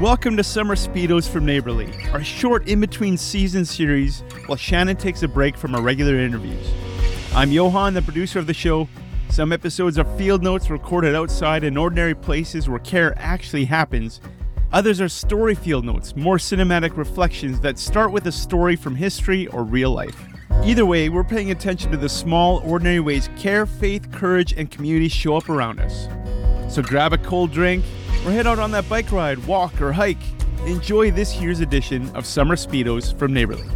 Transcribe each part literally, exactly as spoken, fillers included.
Welcome to Summer Speedos from Neighborly, our short in-between season series while Shannon takes a break from our regular interviews. I'm Johan, the producer of the show. Some episodes are field notes recorded outside in ordinary places where care actually happens. Others are story field notes, more cinematic reflections that start with a story from history or real life. Either way, we're paying attention to the small, ordinary ways care, faith, courage, and community show up around us. So grab a cold drink, or head out on that bike ride, walk, or hike. Enjoy this year's edition of Summer Speedos from Neighborly.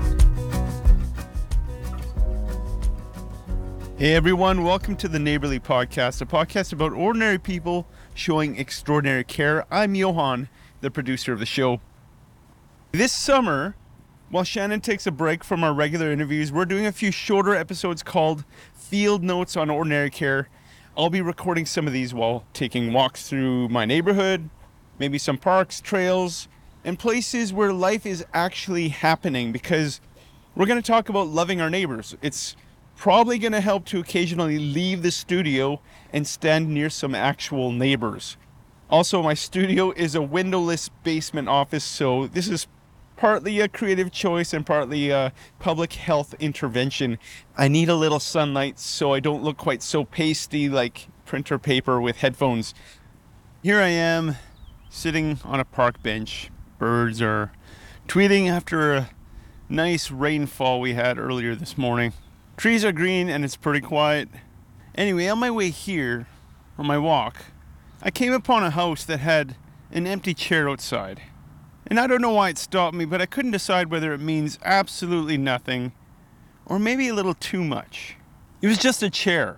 Hey everyone, welcome to the Neighborly Podcast, a podcast about ordinary people showing extraordinary care. I'm Johan, the producer of the show. This summer, while Shannon takes a break from our regular interviews, we're doing a few shorter episodes called Field Notes on Ordinary Care. I'll be recording some of these while taking walks through my neighborhood, maybe some parks, trails, and places where life is actually happening, because we're going to talk about loving our neighbors. It's probably going to help to occasionally leave the studio and stand near some actual neighbors. Also, my studio is a windowless basement office, so this is partly a creative choice and partly a public health intervention. I need a little sunlight so I don't look quite so pasty like printer paper with headphones. Here I am, sitting on a park bench. Birds are tweeting after a nice rainfall we had earlier this morning. Trees are green and it's pretty quiet. Anyway, on my way here, on my walk, I came upon a house that had an empty chair outside. And I don't know why it stopped me, but I couldn't decide whether it means absolutely nothing or maybe a little too much. It was just a chair.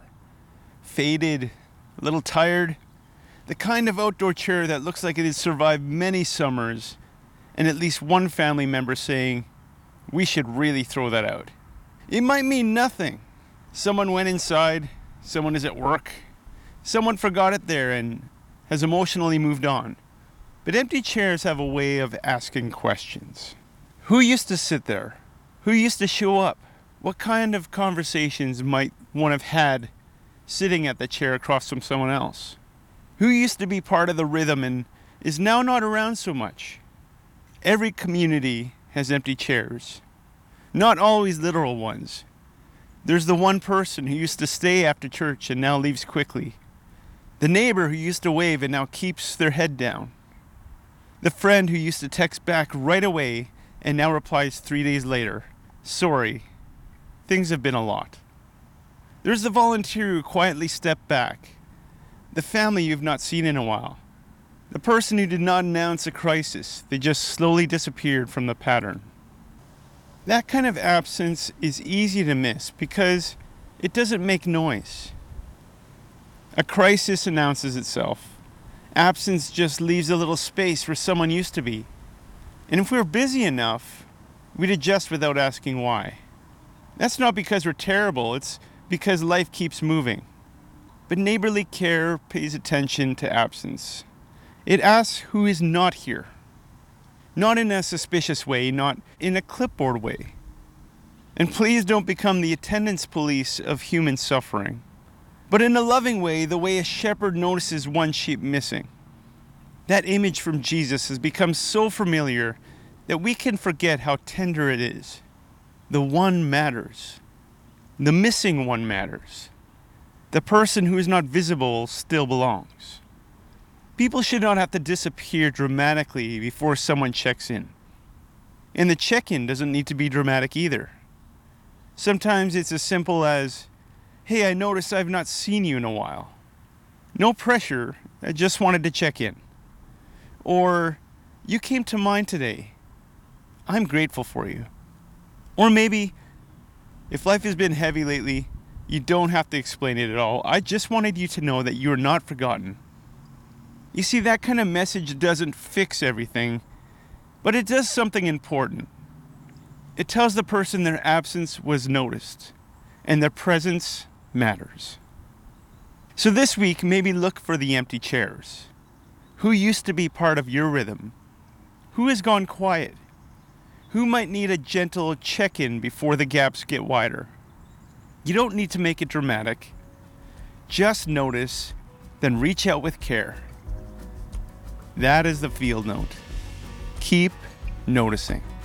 Faded, a little tired. The kind of outdoor chair that looks like it has survived many summers, and at least one family member saying, "We should really throw that out." It might mean nothing. Someone went inside, someone is at work, someone forgot it there and has emotionally moved on. But empty chairs have a way of asking questions. Who used to sit there? Who used to show up? What kind of conversations might one have had sitting at the chair across from someone else? Who used to be part of the rhythm and is now not around so much? Every community has empty chairs. Not always literal ones. There's the one person who used to stay after church and now leaves quickly. The neighbor who used to wave and now keeps their head down. The friend who used to text back right away and now replies three days later, "Sorry, things have been a lot." There's the volunteer who quietly stepped back. The family you've not seen in a while. The person who did not announce a crisis. They just slowly disappeared from the pattern. That kind of absence is easy to miss because it doesn't make noise. A crisis announces itself. Absence just leaves a little space where someone used to be. And if we're busy enough, we'd adjust without asking why. That's not because we're terrible, it's because life keeps moving. But neighborly care pays attention to absence. It asks who is not here. Not in a suspicious way, not in a clipboard way. And please don't become the attendance police of human suffering, but in a loving way, the way a shepherd notices one sheep missing. That image from Jesus has become so familiar that we can forget how tender it is. The one matters. The missing one matters. The person who is not visible still belongs. People should not have to disappear dramatically before someone checks in. And the check-in doesn't need to be dramatic either. Sometimes it's as simple as, "Hey, I noticed I've not seen you in a while." No pressure, I just wanted to check in. Or, "You came to mind today. I'm grateful for you." Or maybe, "If life has been heavy lately, you don't have to explain it at all. I just wanted you to know that you are not forgotten." You see, that kind of message doesn't fix everything, but it does something important. It tells the person their absence was noticed, and their presence matters. So this week, maybe look for the empty chairs. Who used to be part of your rhythm? Who has gone quiet? Who might need a gentle check-in before the gaps get wider? You don't need to make it dramatic. Just notice, then reach out with care. That is the field note. Keep noticing.